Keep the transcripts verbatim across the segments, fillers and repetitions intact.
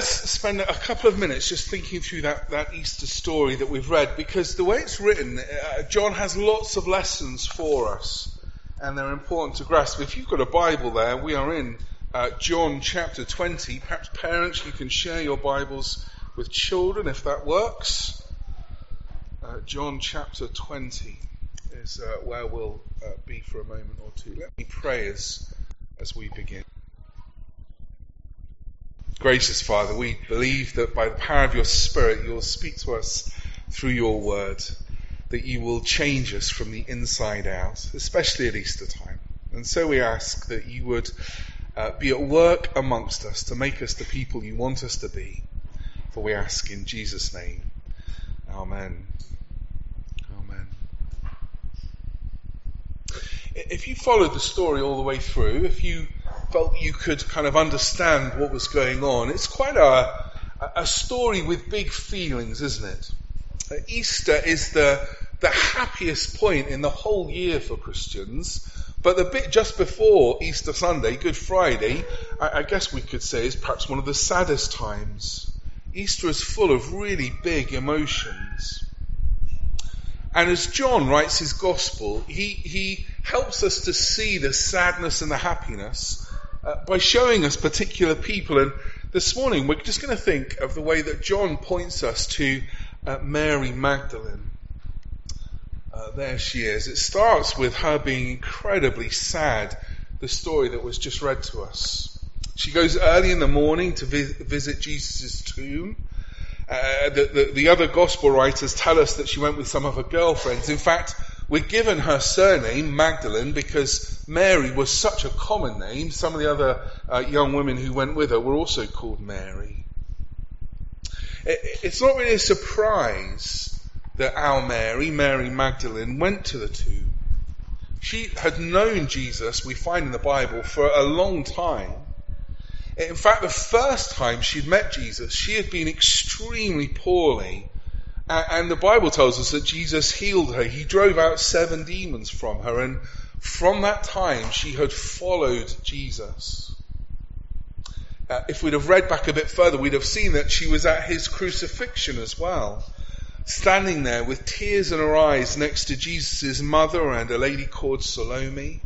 let's spend a couple of minutes just thinking through that, that Easter story that we've read, because the way it's written, uh, John has lots of lessons for us, and they're important to grasp. If you've got a Bible there, we are in uh, John chapter twenty. Perhaps parents, you can share your Bibles with children if that works. Uh, John chapter twenty is uh, where we'll uh, be for a moment or two. Let me pray as, as we begin. Gracious Father, we believe that by the power of your Spirit you'll speak to us through your word, that you will change us from the inside out, especially at Easter time. And so we ask that you would uh, be at work amongst us to make us the people you want us to be. For we ask in Jesus' name. Amen. Amen. If you followed the story all the way through, if you felt you could kind of understand what was going on, it's quite a, a story with big feelings, isn't it? Uh, Easter is the, the happiest point in the whole year for Christians, but the bit just before Easter Sunday, Good Friday, I, I guess we could say is perhaps one of the saddest times. Easter is full of really big emotions. And as John writes his gospel, he, he helps us to see the sadness and the happiness uh, by showing us particular people. And this morning we're just going to think of the way that John points us to uh, Mary Magdalene. Uh, there she is. It starts with her being incredibly sad, the story that was just read to us. She goes early in the morning to vi- visit Jesus' tomb. Uh, the, the, the other gospel writers tell us that she went with some of her girlfriends. In fact, we're given her surname, Magdalene, because Mary was such a common name. Some of the other uh, young women who went with her were also called Mary. It, it's not really a surprise that our Mary, Mary Magdalene, went to the tomb. She had known Jesus, we find in the Bible, for a long time. In fact, the first time she'd met Jesus, she had been extremely poorly. And the Bible tells us that Jesus healed her. He drove out seven demons from her. And from that time, she had followed Jesus. Uh, if we'd have read back a bit further, we'd have seen that she was at his crucifixion as well, standing there with tears in her eyes next to Jesus' mother and a lady called Salome.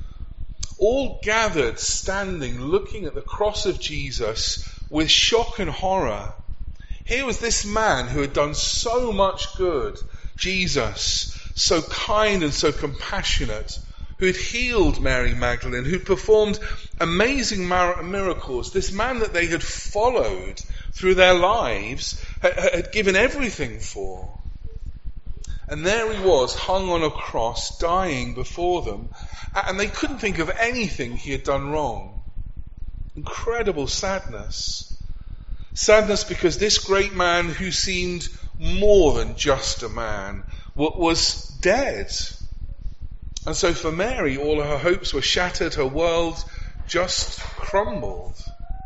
All gathered, standing, looking at the cross of Jesus with shock and horror. Here was this man who had done so much good, Jesus, so kind and so compassionate, who had healed Mary Magdalene, who'd performed amazing miracles. This man that they had followed through their lives, had, had given everything for. And there he was, hung on a cross, dying before them. And they couldn't think of anything he had done wrong. Incredible sadness. Sadness because this great man who seemed more than just a man was dead. And so for Mary, all her hopes were shattered, her world just crumbled.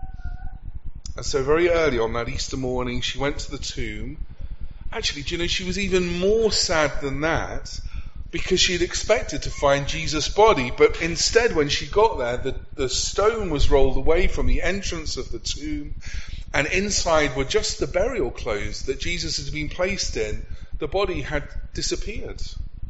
And so very early on that Easter morning, she went to the tomb. Actually, do you know, she was even more sad than that, because she had expected to find Jesus' body, but instead when she got there, the, the stone was rolled away from the entrance of the tomb, and inside were just the burial clothes that Jesus had been placed in. The body had disappeared.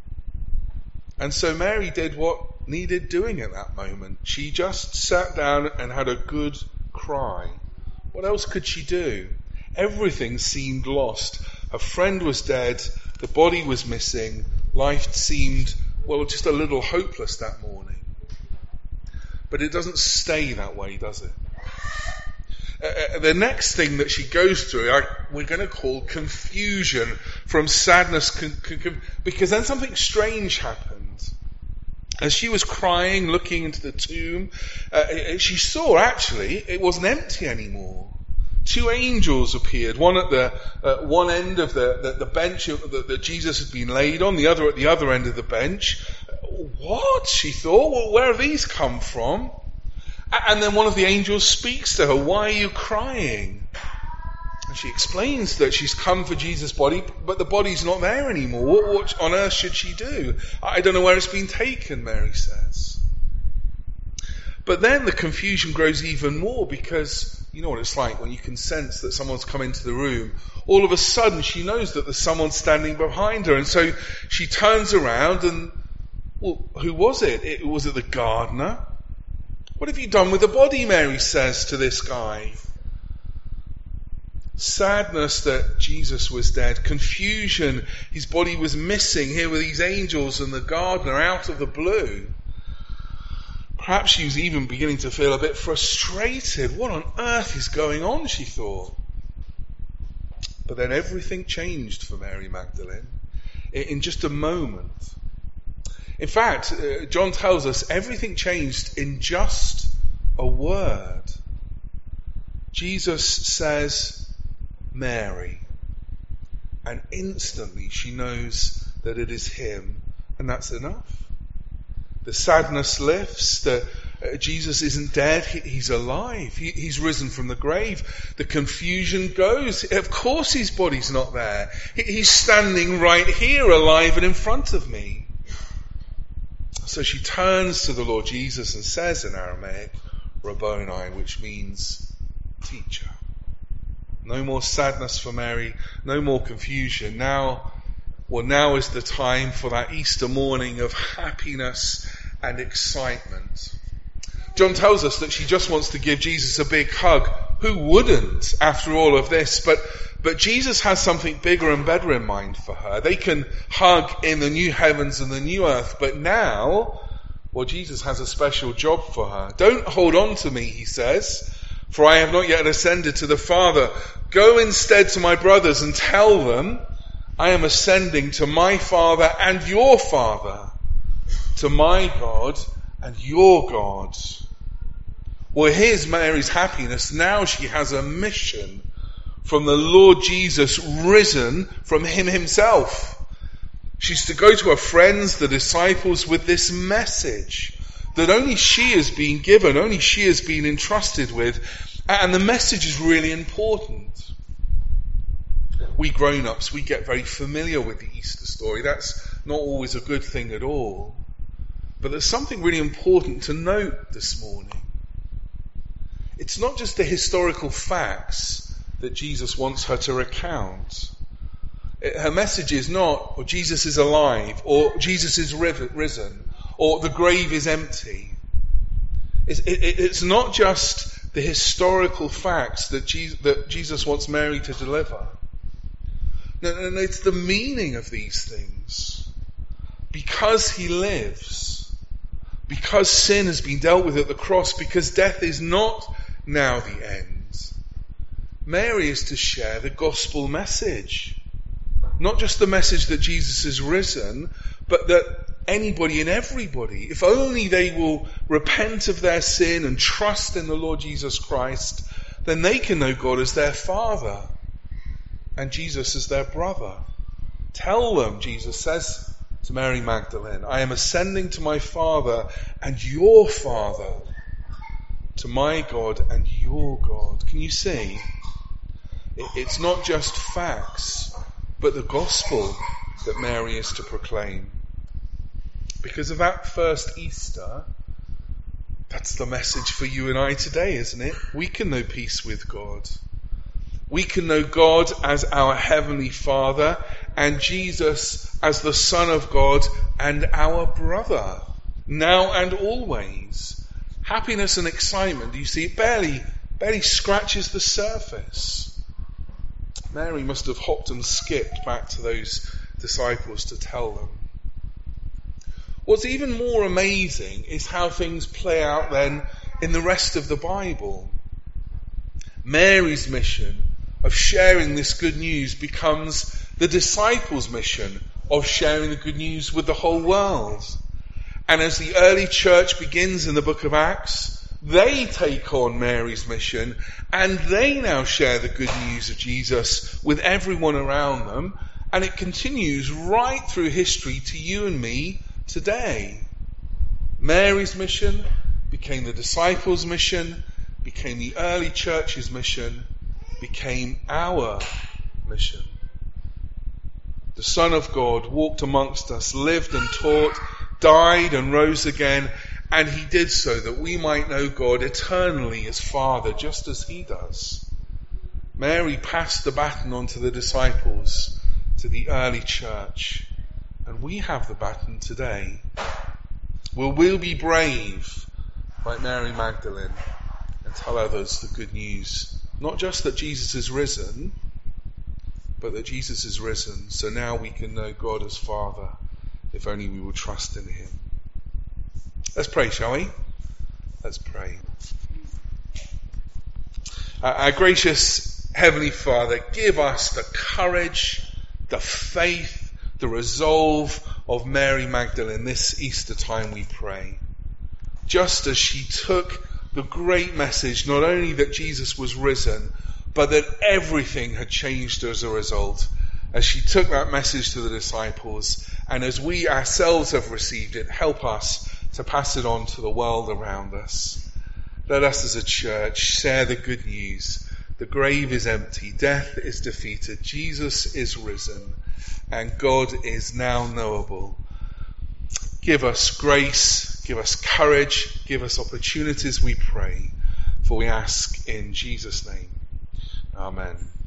And so Mary did what needed doing at that moment. She just sat down and had a good cry. What else could she do? Everything seemed lost. Her friend was dead, the body was missing, life seemed, well, just a little hopeless that morning. But it doesn't stay that way, does it? Uh, the next thing that she goes through, I, we're going to call confusion from sadness, con, con, con, because then something strange happened. As she was crying, looking into the tomb, uh, she saw actually it wasn't empty anymore. Two angels appeared, one at the uh, one end of the, the, the bench that, that Jesus had been laid on, the other at the other end of the bench. What? She thought, well, where have these come from? And then one of the angels speaks to her, why are you crying? And she explains that she's come for Jesus' body, but the body's not there anymore. What, what on earth should she do? I don't know where it's been taken, Mary says. But then the confusion grows even more because, You know what it's like when you can sense that someone's come into the room. All of a sudden she knows that there's someone standing behind her, and so she turns around and, well, who was it? it was it the gardener? What have you done with the body, Mary says to this guy. Sadness that Jesus was dead. Confusion, his body was missing. Here were these angels and the gardener out of the blue. Perhaps she was even beginning to feel a bit frustrated. What on earth is going on, she thought. But then everything changed for Mary Magdalene in just a moment. In fact, uh, John tells us everything changed in just a word. Jesus says, Mary. And instantly she knows that it is him, and that's enough. The sadness lifts, the, uh, Jesus isn't dead, he, he's alive, he, he's risen from the grave. The confusion goes, of course his body's not there. He, he's standing right here, alive and in front of me. So she turns to the Lord Jesus and says in Aramaic, Rabboni, which means teacher. No more sadness for Mary, no more confusion. Now, well, now is the time for that Easter morning of happiness and excitement. John tells us that she just wants to give Jesus a big hug. Who wouldn't after all of this? But but Jesus has something bigger and better in mind for her. They can hug in the new heavens and the new earth, but now, well, Jesus has a special job for her. Don't hold on to me, he says, for I have not yet ascended to the Father. Go instead to my brothers and tell them, I am ascending to my Father and your Father, to my God and your God. Well, here's Mary's happiness. Now she has a mission from the Lord Jesus, risen from him himself. She's to go to her friends, the disciples, with this message that only she has been given, only she has been entrusted with, and the message is really important. We grown-ups, we get very familiar with the Easter story. That's not always a good thing at all. But there's something really important to note this morning. It's not just the historical facts that Jesus wants her to recount. Her message is not, or Jesus is alive, or Jesus is risen, or the grave is empty. It's, it, it's not just the historical facts that Jesus, that Jesus wants Mary to deliver. No, no, no, it's the meaning of these things. Because he lives, because sin has been dealt with at the cross, because death is not now the end, Mary is to share the gospel message. Not just the message that Jesus is risen, but that anybody and everybody, if only they will repent of their sin and trust in the Lord Jesus Christ, then they can know God as their Father and Jesus as their brother. Tell them, Jesus says to Mary Magdalene, I am ascending to my Father and your Father, to my God and your God. Can you see? It's not just facts, but the gospel that Mary is to proclaim. Because of that first Easter, that's the message for you and I today, isn't it? We can know peace with God. We can know God as our Heavenly Father and Jesus as the Son of God and our brother, now and always. Happiness and excitement, you see, it barely, barely scratches the surface. Mary must have hopped and skipped back to those disciples to tell them. What's even more amazing is how things play out then in the rest of the Bible. Mary's mission of sharing this good news becomes the disciples' mission of sharing the good news with the whole world. And as the early church begins in the book of Acts, they take on Mary's mission and they now share the good news of Jesus with everyone around them, and it continues right through history to you and me today. Mary's mission became the disciples' mission, became the early church's mission, became our mission. The Son of God walked amongst us, lived and taught, died and rose again, And he did so that we might know God eternally as Father, just as he does. Mary passed the baton on to the disciples, to the early church, and we have the baton today. Will we be brave, like Mary Magdalene, and tell others the good news? Not just that Jesus is risen, but that Jesus is risen, so now we can know God as Father, if only we will trust in him. Let's pray, shall we? Let's pray. Uh, our gracious Heavenly Father, give us the courage, the faith, the resolve of Mary Magdalene this Easter time, we pray. Just as she took the great message, not only that Jesus was risen, but that everything had changed as a result, as she took that message to the disciples, and as we ourselves have received it, help us to pass it on to the world around us. Let us as a church share the good news. The grave is empty, death is defeated, Jesus is risen, and God is now knowable. Give us grace, give us courage, give us opportunities, we pray, for we ask in Jesus' name. Amen.